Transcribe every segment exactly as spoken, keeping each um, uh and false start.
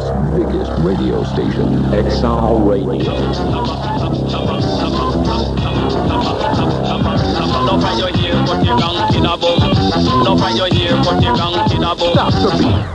America's biggest radio station, X R Radio. Love when you hear what you gang in a boom. Love when you hear what you gang in a boom. Stop the beat.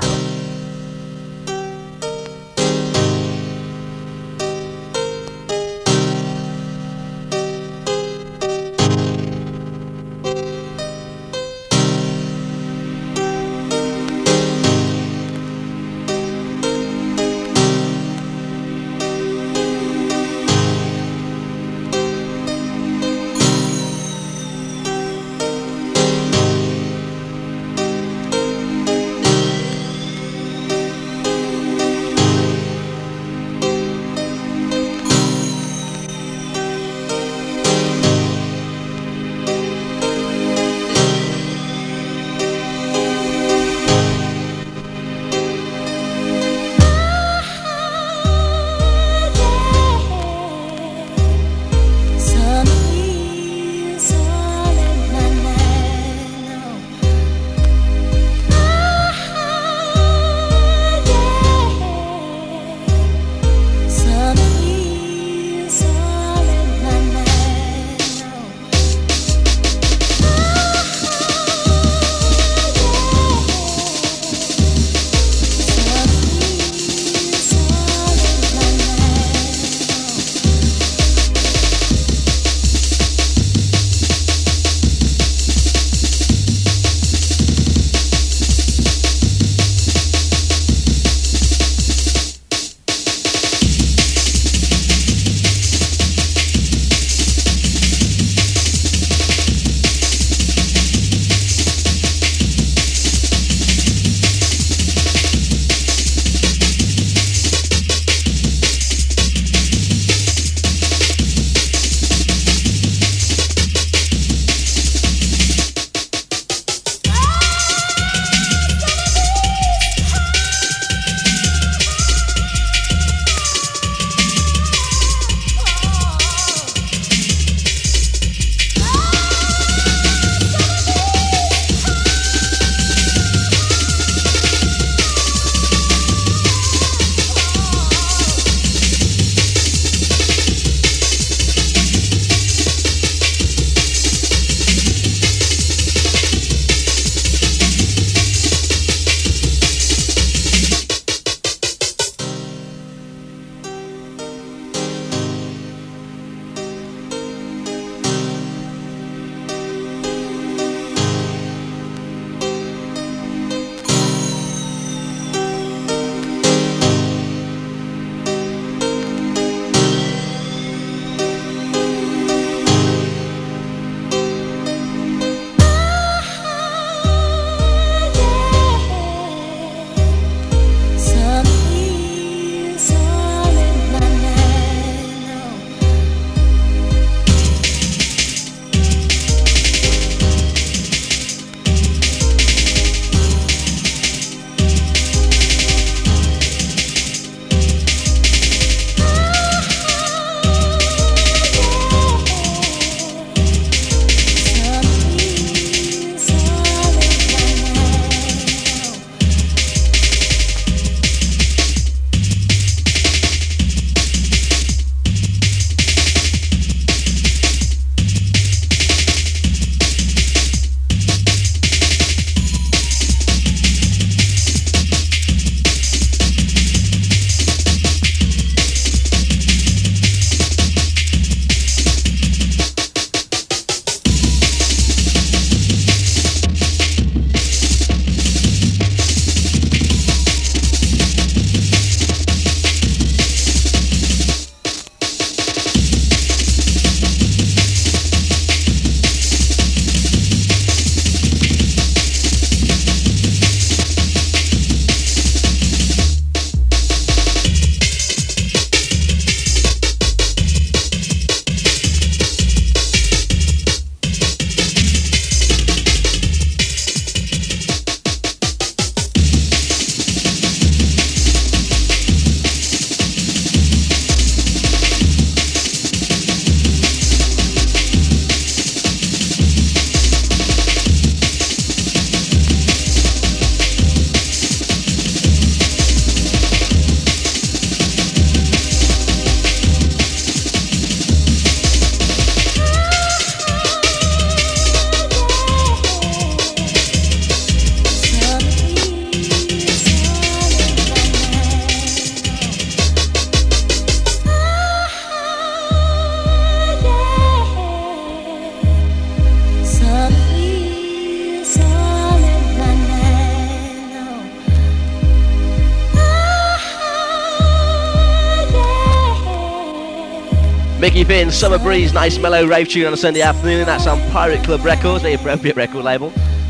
Mickey Finn, Summer Breeze, nice mellow rave tune on a Sunday afternoon. That's on Pirate Club Records, the appropriate record label.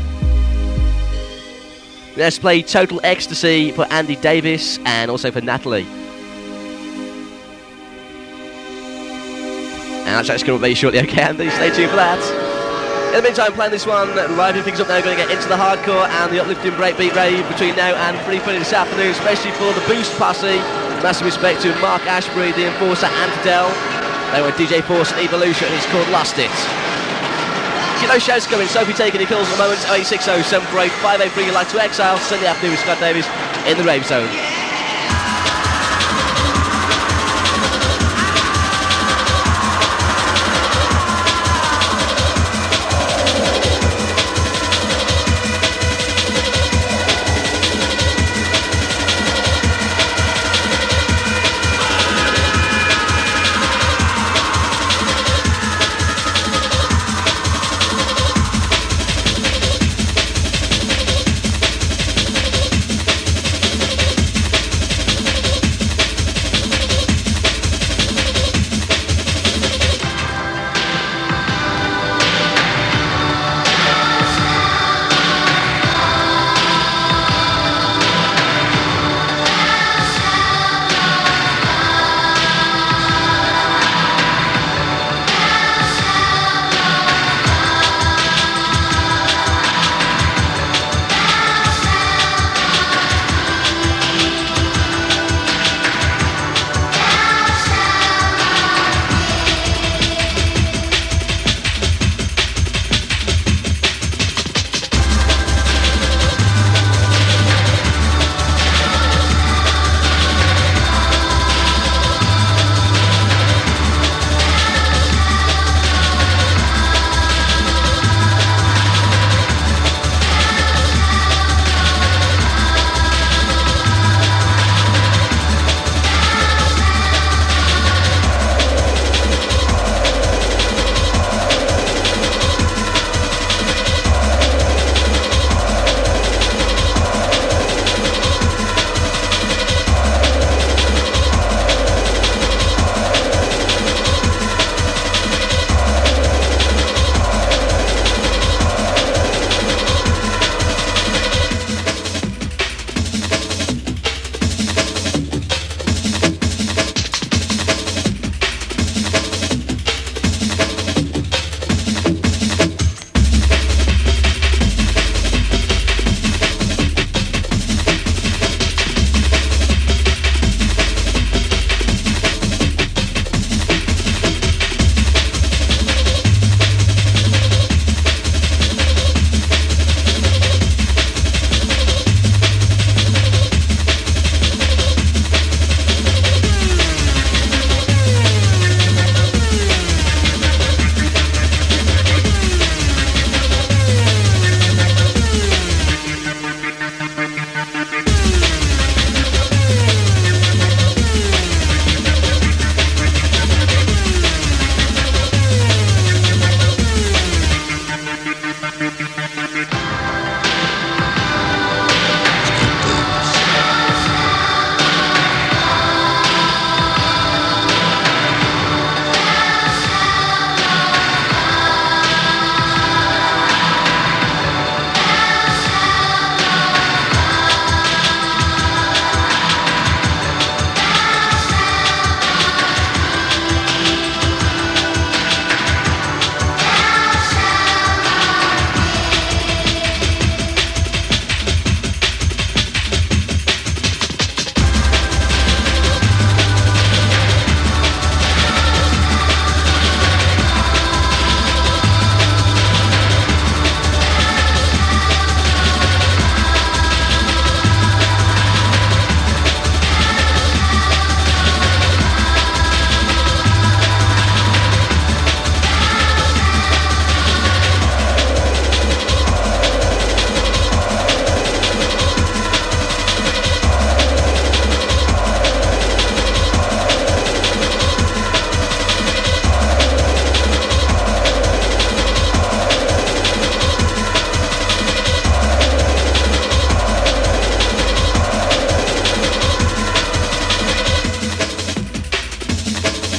Let's play Total Ecstasy for Andy Davis and also for Natalie. And that's actually coming up very shortly, okay Andy? Stay tuned for that. In the meantime, playing this one, livening things up now, going to get into the hardcore and the uplifting breakbeat rave between now and three thirty this afternoon, especially for the Boost Posse. Massive respect to Mark Ashbury, the Enforcer, and Fidel. They were D J Force and Evolution, and it's called Lost It. Get those shouts coming. Sophie taking your calls at the moment. oh eight six oh, seven four eight, five eight three. You'd like to exile. Sunday afternoon with Scott Davis in the Rave Zone.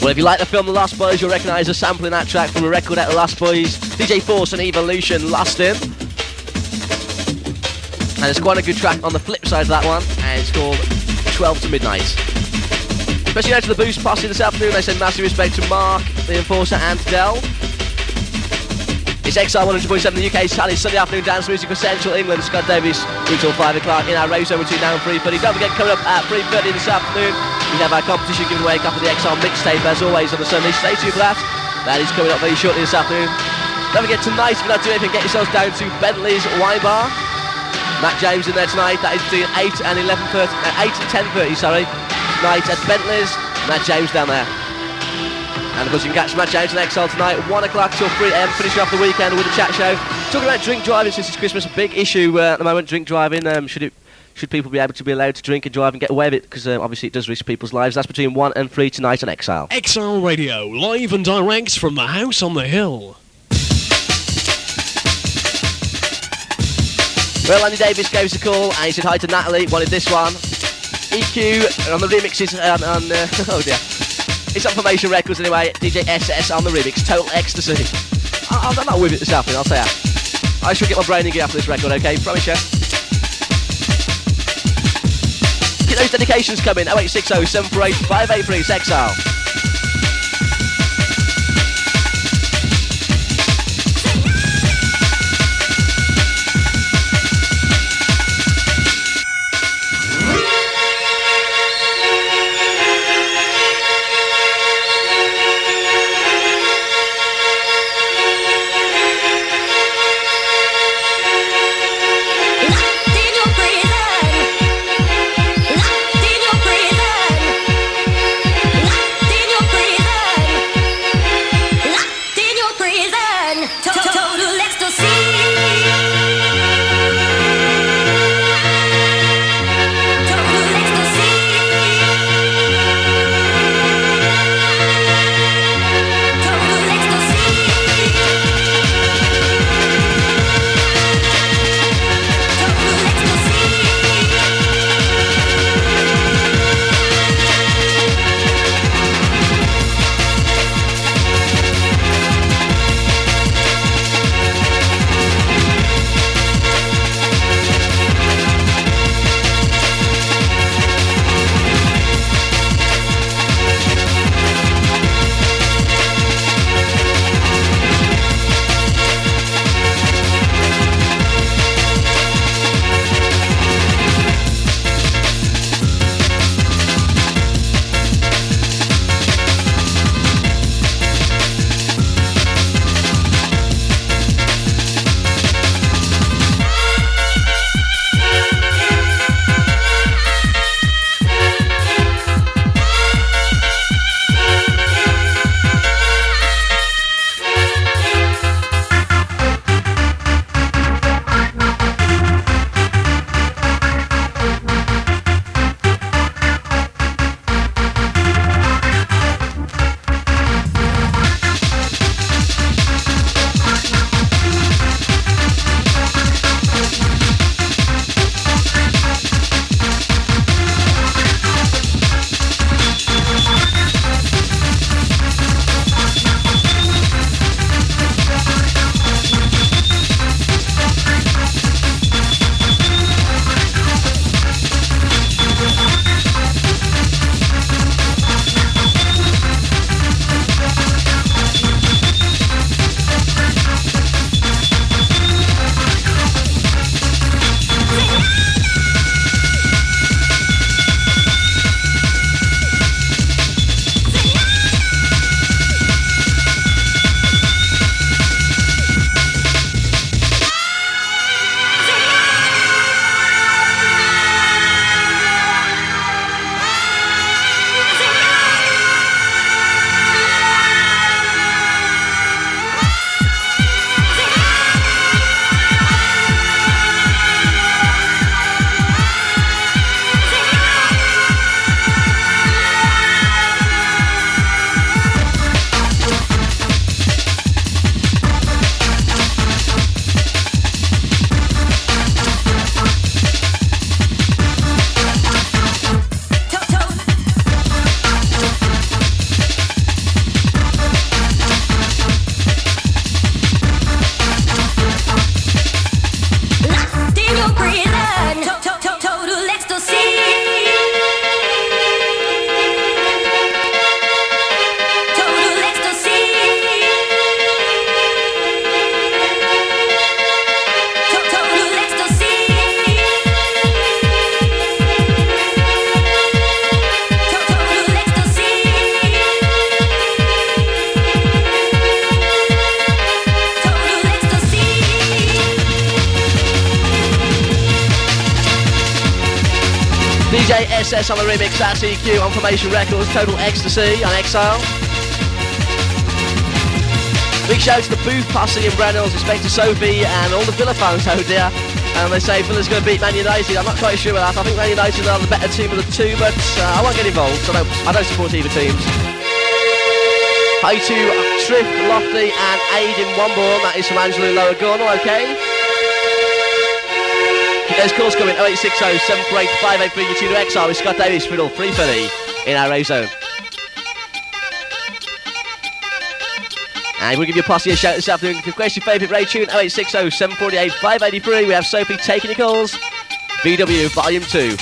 Well, if you like the film The Lost Boys, you'll recognise a sample in that track from a record at The Lost Boys, D J Force and Evolution, Lost In. And there's quite a good track on the flip side of that one, and it's called twelve to Midnight. Especially out to the Boost Posse this afternoon, I send massive respect to Mark, the Enforcer, and Del. It's Exile one hundred point seven, the U K's Sunday Sunday afternoon dance music for Central England. Scott Davies, until five o'clock in our race over between now and three thirty. Don't forget, coming up at three thirty this afternoon, we have our competition giving away a copy of the Exile mixtape, as always, on the Sunday. Stay tuned for that. That is coming up very shortly this afternoon. Don't forget, tonight, if you're not doing anything, get yourselves down to Bentley's Wine Bar. Matt James in there tonight. That is between eight and eleven thirty, uh, eight and ten thirty, sorry. Tonight at Bentley's. Matt James down there. And of course you can catch Matt James and Exile tonight, one o'clock till three a m, finishing off the weekend with a chat show. Talking about drink driving since it's Christmas, a big issue uh, at the moment, drink driving. Um, should it, should people be able to be allowed to drink and drive and get away with it? Because uh, obviously it does risk people's lives. That's between one and three tonight on Exile. Exile Radio, live and direct from the house on the hill. Well, Andy Davis gave us a call and he said hi to Natalie, wanted this one. E Q on the remixes, um, on, uh, oh dear. It's on Formation Records anyway, D J S S on the remix, Total Ecstasy. I, I'm not with it this afternoon, I'll say that. I shall get my brain in gear after this record, okay? Promise you. Get those dedications coming, oh eight six oh, seven four eight, five eight three, it's Exile. Locked in your prison. D J S S on the remix, that's E Q on Formation Records, Total Ecstasy on Exile. Big shout to the Booth Posse in Brennells, respect to Sophie and all the Villa fans out there. And they say Villa's going to beat Man United. I'm not quite sure about that. I think Man United are the better team of the two, but uh, I won't get involved, so I don't, I don't support either teams. Hi to Triff, Lofty and Aid in Womborne. That is from Angelo Lower Gornal, okay? There's calls coming, oh eight six oh, seven four eight, five eight three, you tune to X R with Scott Davis, Fiddle, Free Philly in our race zone. And we'll give you a posse a shout this afternoon. Request your favourite raid tune, oh eight six oh, seven four eight, five eight three. We have Sophie taking your calls. V W Volume two.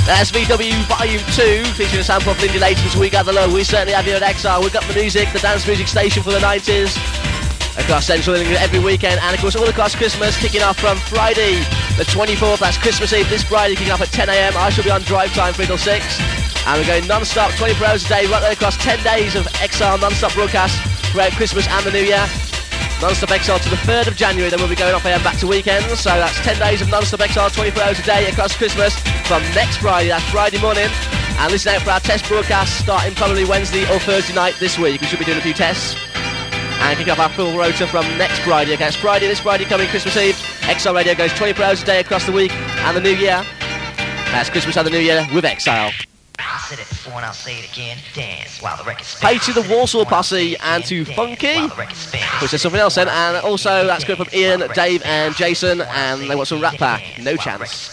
That's V W Volume two, featuring a sample of Lindy Layton's We Gather Low. We certainly have you at X R. We've got the music, the dance music station for the nineties, across Central England every weekend, and of course all across Christmas, kicking off from Friday the twenty-fourth, that's Christmas Eve this Friday, kicking off at ten a m. I shall be on drive time three till six, and we're going non-stop, twenty-four hours a day, right there across ten days of X R non-stop broadcast throughout Christmas and the New Year. Non-stop X R to the third of January, then we'll be going off air back to weekends, so that's ten days of non-stop X R, twenty-four hours a day across Christmas from next Friday, that's Friday morning. And listen out for our test broadcast starting probably Wednesday or Thursday night this week. We should be doing a few tests and kick off our full rota from next Friday. Okay, it's Friday, this Friday coming, Christmas Eve. X R Radio goes twenty-four hours a day across the week and the New Year. That's Christmas and the New Year with Exile. I said it before and I'll say it again. Dance while the record spins. Play to the Warsaw Posse and to Funky, which is something else then. And also that's good from Ian, Dave and Jason, and they want some Rat Pack, No Chance.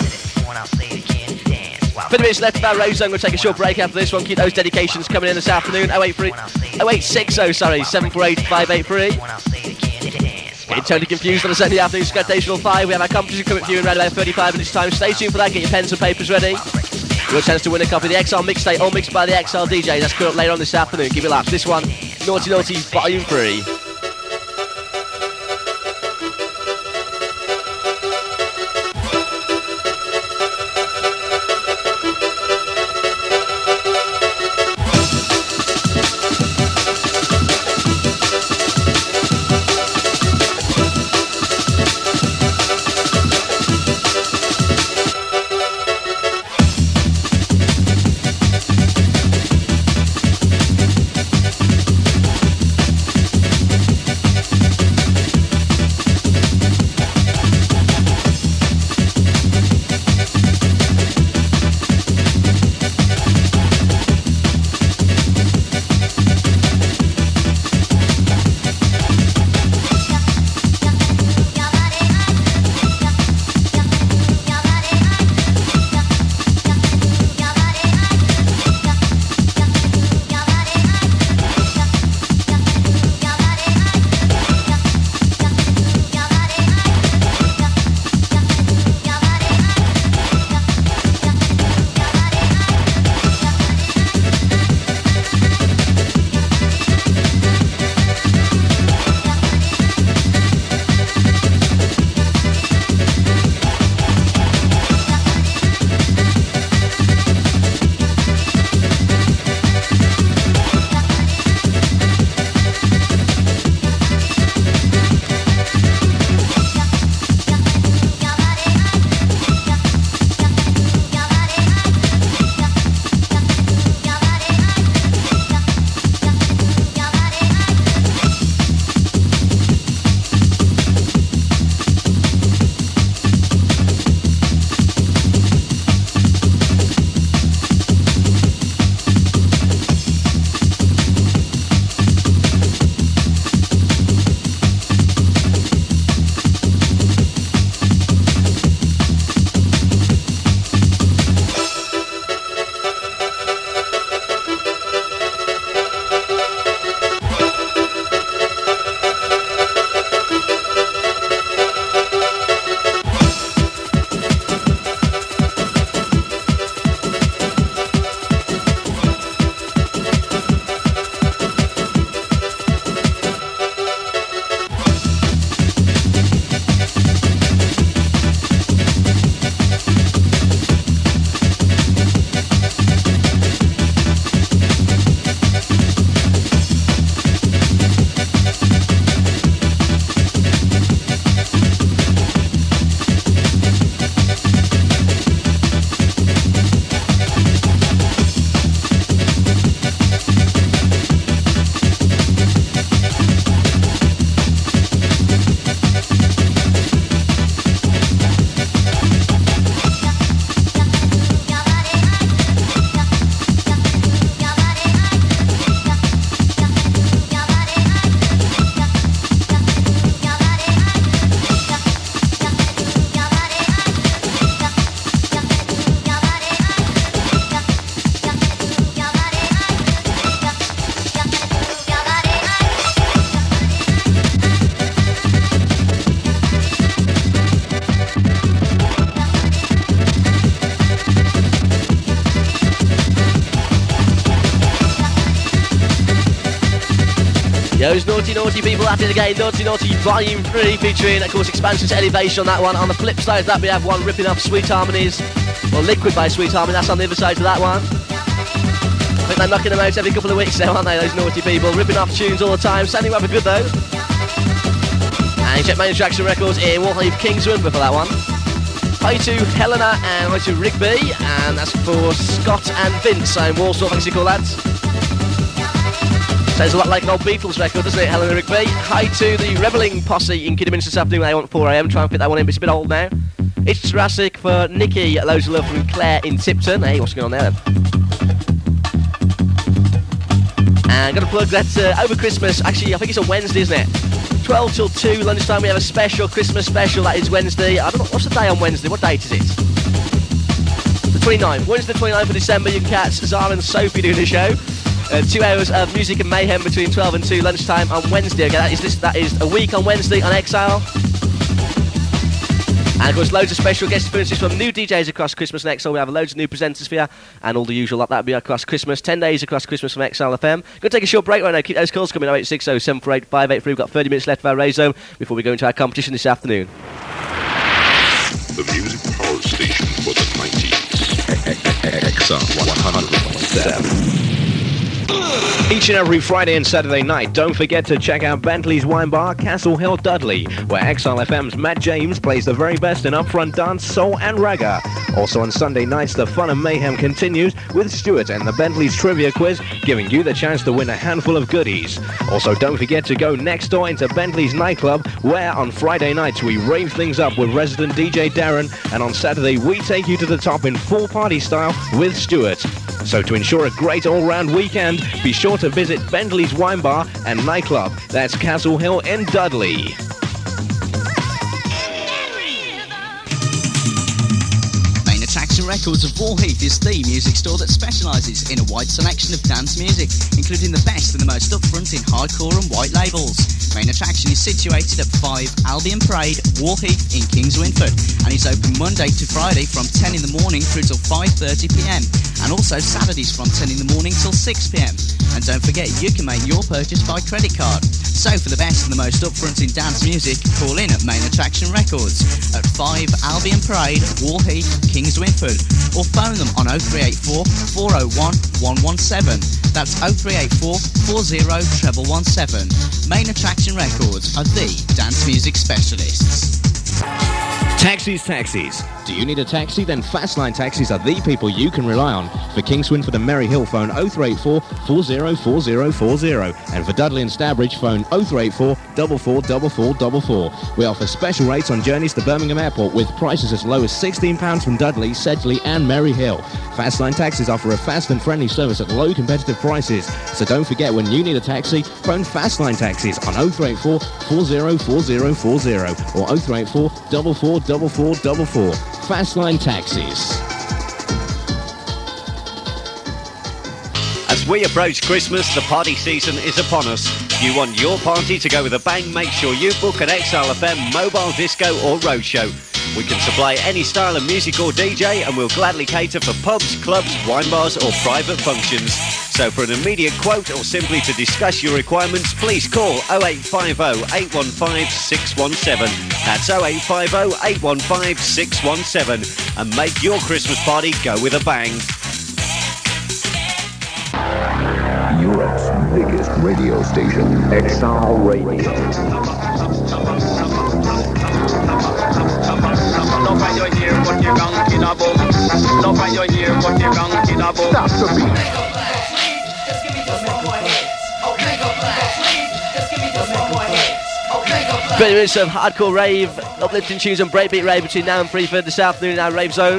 fifty minutes left of our road zone. We'll take a short break after this one. Keep those dedications coming in this afternoon. oh eight three, oh eight six oh, sorry, seven four eight, five eight three. Getting totally confused on the Sunday afternoon Scottish five. We have our competition coming for you in around about thirty-five minutes time. Stay tuned for that. Get your pens and papers ready. Your chance to win a copy of the X R mixtape, all mixed by the X R D Js. That's coming up later on this afternoon. Keep it locked. This one, Naughty Naughty Volume three. Those naughty, naughty people at it again. Naughty, Naughty Volume three, featuring, of course, Expansion to Elevation on that one. On the flip side of that, we have one ripping off Sweet Harmonies, or Liquid by Sweet Harmony. That's on the other side of that one. I think they're knocking them out every couple of weeks now, aren't they, those naughty people? Ripping off tunes all the time. Sounding rather good, though. And check Main Attraction Records in Waterloo, Kingswood for that one. Hi to Helena and hi to Rigby, and that's for Scott and Vince. So in Warsaw, thanks for your call, lads. Sounds a lot like an old Beatles record, doesn't it, Helena and Rigby? Hi to the Revelling Posse in Kidderminster this afternoon. They want four a m. Try and fit that one in, but it's a bit old now. It's Jurassic for Nikki. Loads of love from Claire in Tipton. Hey, what's going on there then? And got to plug that uh, over Christmas. Actually, I think it's a Wednesday, isn't it? twelve till two lunchtime. We have a special Christmas special. That is Wednesday. I don't know what's the day on Wednesday. What date is it? The twenty-ninth. Wednesday, the twenty-ninth of December. You can catch Zara and Sophie doing the show. Uh, two hours of music and mayhem between twelve and two lunchtime on Wednesday. Okay, that is this. That is a week on Wednesday on Exile. And of course, loads of special guest appearances from new D Js across Christmas and Exile. We have loads of new presenters for you, and all the usual lot. That'll be across Christmas. Ten days across Christmas from Exile F M. Going to take a short break right now. Keep those calls coming. oh eight six oh, seven four eight, five eight three. We've got thirty minutes left of our race zone before we go into our competition this afternoon. The music power station for the nineties. Exile one hundred point seven. Each and every Friday and Saturday night, don't forget to check out Bentley's Wine Bar, Castle Hill, Dudley, where Exile F M's Matt James plays the very best in upfront dance, soul and ragga. Also on Sunday nights, the fun and mayhem continues with Stuart and the Bentley's Trivia Quiz, giving you the chance to win a handful of goodies. Also, don't forget to go next door into Bentley's nightclub, where on Friday nights we rave things up with resident D J Darren, and on Saturday we take you to the top in full party style with Stuart. So to ensure a great all-round weekend, be sure to visit Bentley's Wine Bar and Nightclub. That's Castle Hill in Dudley. Main Attraction Records of Warheath is the music store that specialises in a wide selection of dance music, including the best and the most upfront in hardcore and white labels. Main Attraction is situated at five Albion Parade, Warheath in Kings Winford, and is open Monday to Friday from ten in the morning through till five thirty p m, and also Saturdays from ten in the morning till six p m. And don't forget, you can make your purchase by credit card. So for the best and the most upfront in dance music, call in at Main Attraction Records at five Albion Parade, Warheath, Kings Winford, or phone them on oh three eight four, four oh one, one one seven. That's oh three eight four, four oh, one one one seven. Main Attraction Records are the dance music specialists. Taxis, taxis. Do you need a taxi? Then Fastline Taxis are the people you can rely on. For Kingswinford and Merry Hill, phone oh three eight four, four oh four oh four oh. And for Dudley and Stourbridge, phone oh three eight four, four four four four four four. We offer special rates on journeys to Birmingham Airport with prices as low as sixteen pounds from Dudley, Sedgley and Merry Hill. Fastline Taxis offer a fast and friendly service at low competitive prices. So don't forget, when you need a taxi, phone Fastline Taxis on oh three eight four, four oh four oh four oh or oh three eight four, four four four four four four. Fastline Taxis. As we approach Christmas, the party season is upon us. If you want your party to go with a bang, make sure you book an Exile F M mobile disco or roadshow. We can supply any style of music or D J, and we'll gladly cater for pubs, clubs, wine bars or private functions. So for an immediate quote or simply to discuss your requirements, please call oh eight five oh, eight one five, six one seven. That's oh eight five oh, eight one five, six one seven. And make your Christmas party go with a bang. Europe's biggest radio station, Exile Radio. Love when you hear what you gang in a boom. Love when you hear what you gang in a boom. Stop the beat. thirty minutes of hardcore rave, uplifting tunes and breakbeat rave between now and three for this afternoon in our rave zone.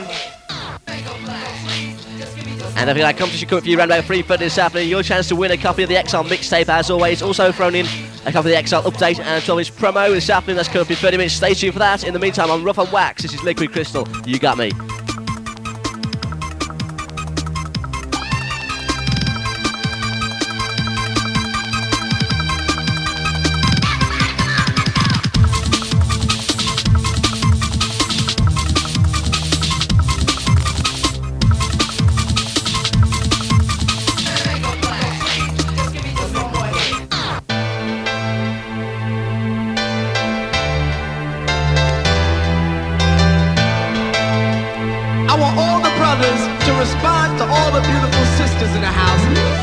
And I think that competition coming for you around about three thirty this afternoon. Your chance to win a copy of the Exile mixtape, as always. Also thrown in a copy of the Exile update and a twelve inch promo this afternoon. That's coming up in thirty minutes. Stay tuned for that. In the meantime, on Rough and Wax, this is Liquid Crystal. You got me. the beautiful sisters in the house.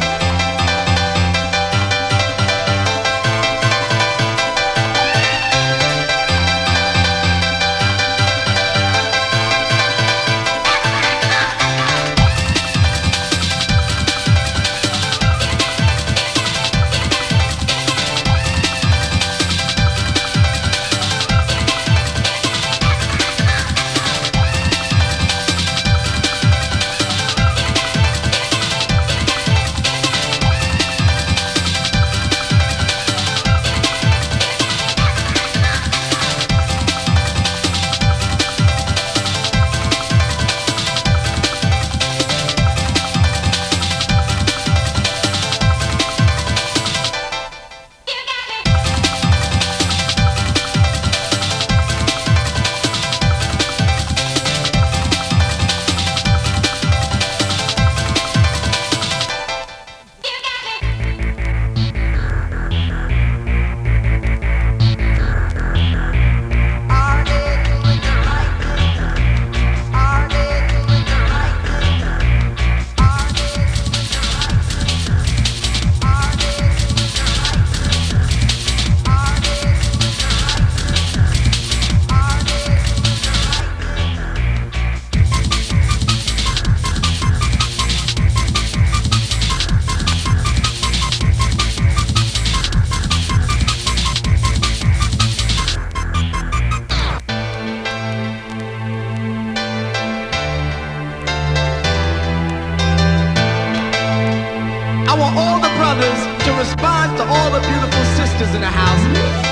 I want all the brothers to respond to all the beautiful sisters in the house.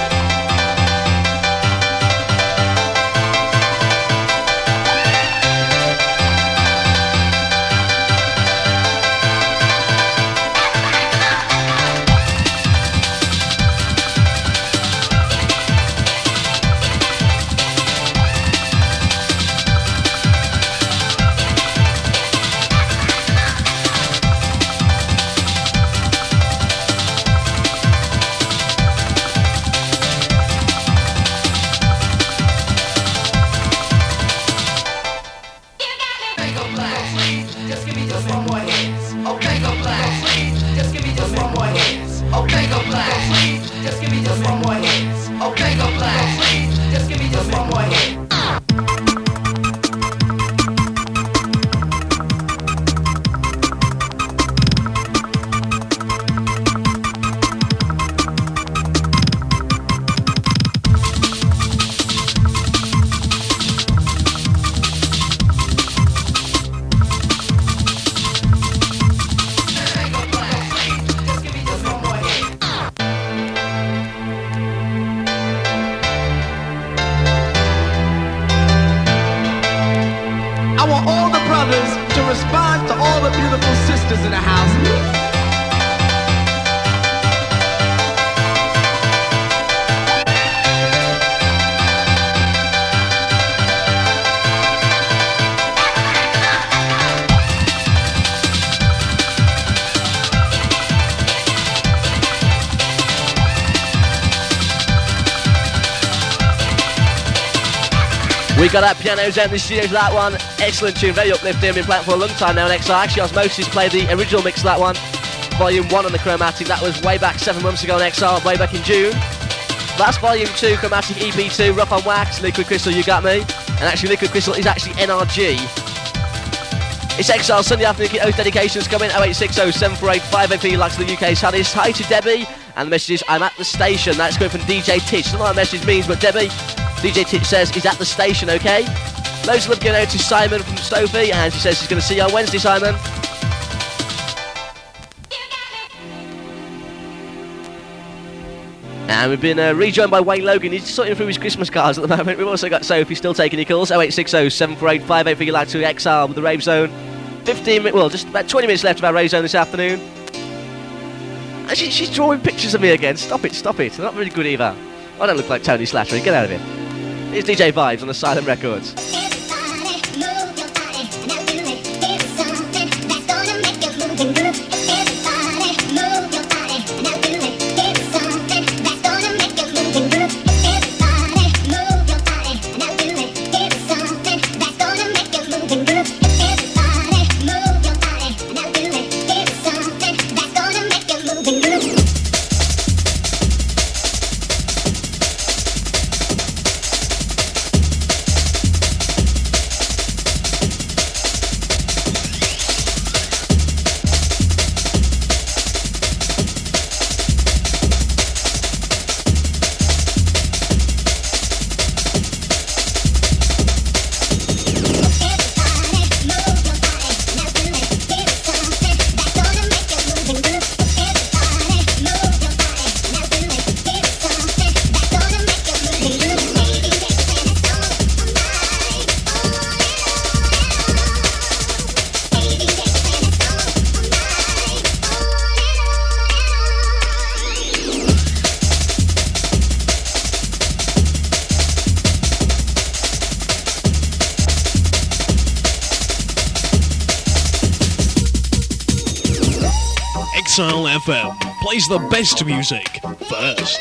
I want all the brothers to respond to all the beautiful sisters in the house. We got our pianos out in the studio for that one. Excellent tune, very uplifting. Been playing for a long time now on X R. Actually, Osmosis played the original mix of that one, volume one on the Chromatic. That was way back seven months ago on X R, way back in June. That's volume two, Chromatic E P two, Rough on Wax, Liquid Crystal, You Got Me. And actually, Liquid Crystal is actually N R G. It's X R Sunday afternoon. Oath dedications coming oh eight six oh, seven four eight, five eight three likes the U K's hottest. Hi to Debbie. And the message is, I'm at the station. That's going from D J Titch. I don't know what that message means, but Debbie, D J Titch says he's at the station, okay? Loads of love going out to Simon from Sophie, and she says she's going to see you on Wednesday, Simon. And we've been uh, rejoined by Wayne Logan. He's sorting through his Christmas cards at the moment. We've also got Sophie still taking your calls. oh eight six oh, seven four eight, five eight three like to X R with the Rave Zone. fifteen minutes, well, just about twenty minutes left of our Rave Zone this afternoon. And she, she's drawing pictures of me again. Stop it, stop it. They're not really good either. I don't look like Tony Slattery. Get out of here. Here's D J Vibes on the Silent Records. Everybody Exile F M plays the best music first.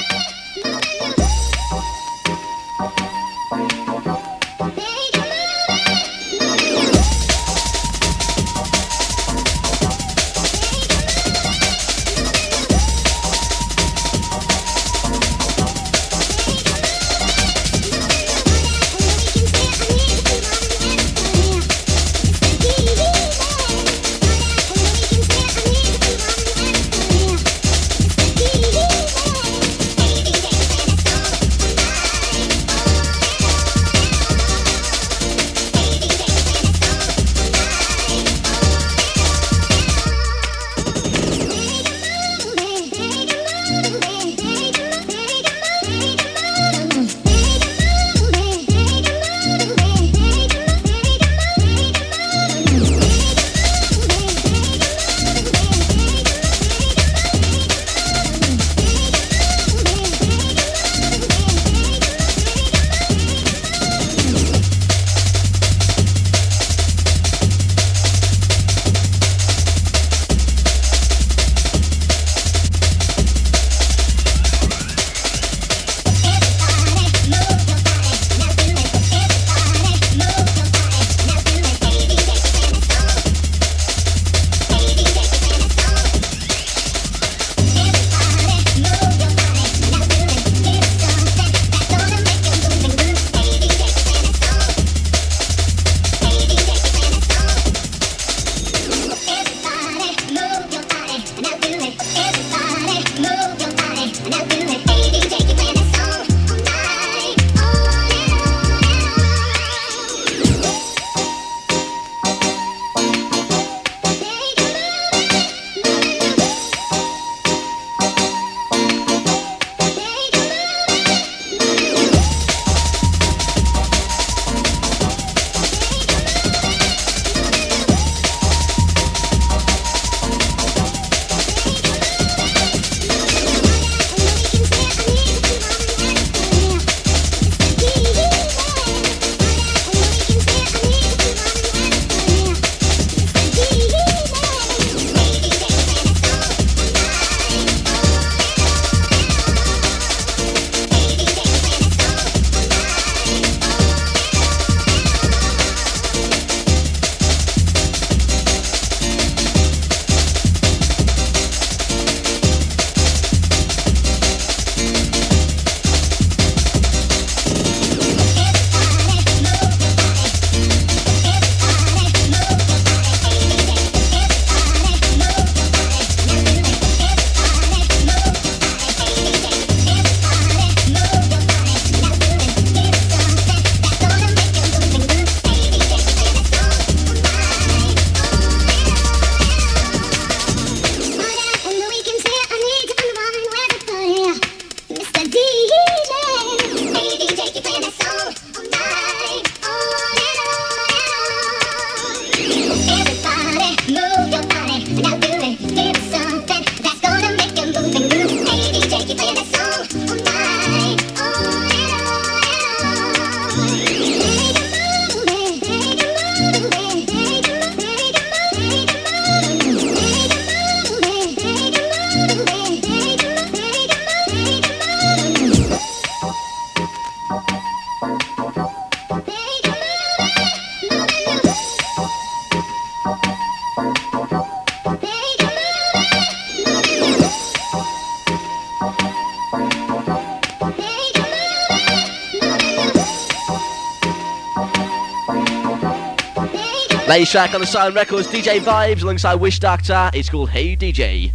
Latest track on the Silent Records, D J Vibes alongside Wish Doctor. It's called Hey D J.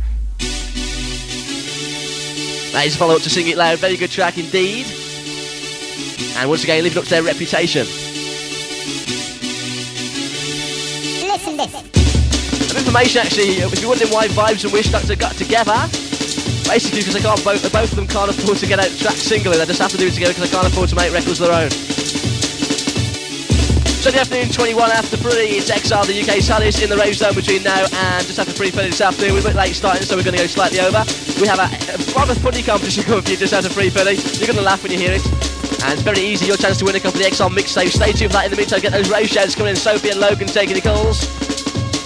That is a follow-up to Sing It Loud. Very good track indeed. And once again, living up to their reputation. Listen this. Some information actually, if you're wondering why Vibes and Wish Doctor got together, basically because they can't both, both of them can't afford to get out tracks singly. They just have to do it together because they can't afford to make records of their own. Sunday afternoon, twenty-one after three, it's Exile, the U K's hottest in the rave zone between now and just after three thirty this afternoon. We're a bit late starting, so we're going to go slightly over. We have a, a rather funny competition coming for you just after three thirty. You're going to laugh when you hear it. And it's very easy, your chance to win a couple of the Exile mixtapes. Stay tuned for that. In the meantime, get those rave shouts coming in. Sophie and Logan taking the calls.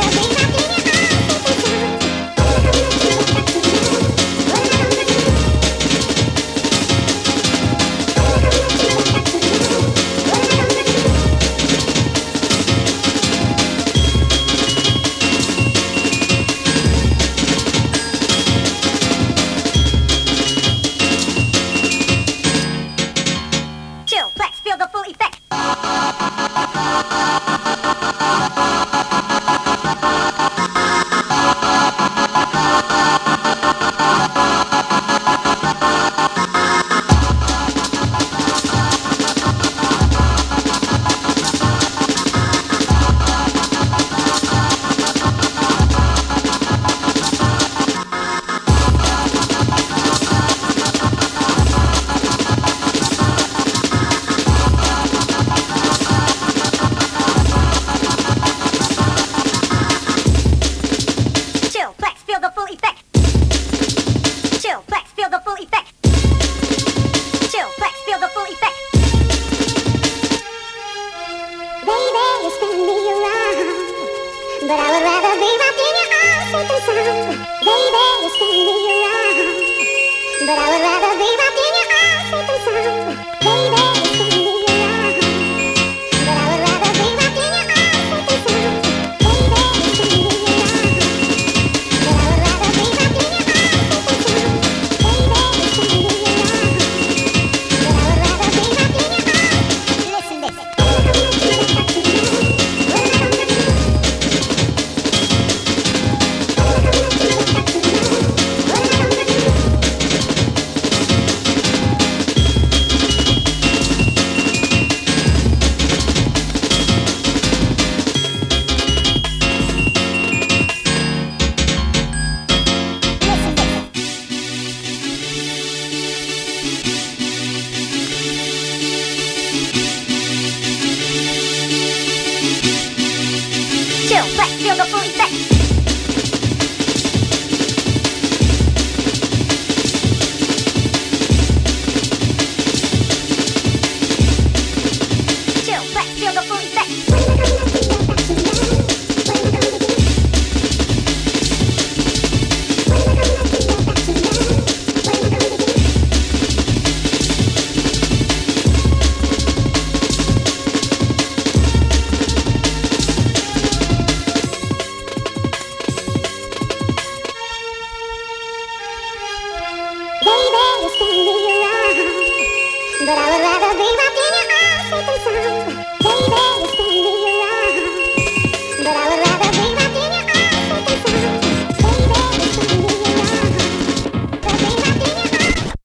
Feel the full effect.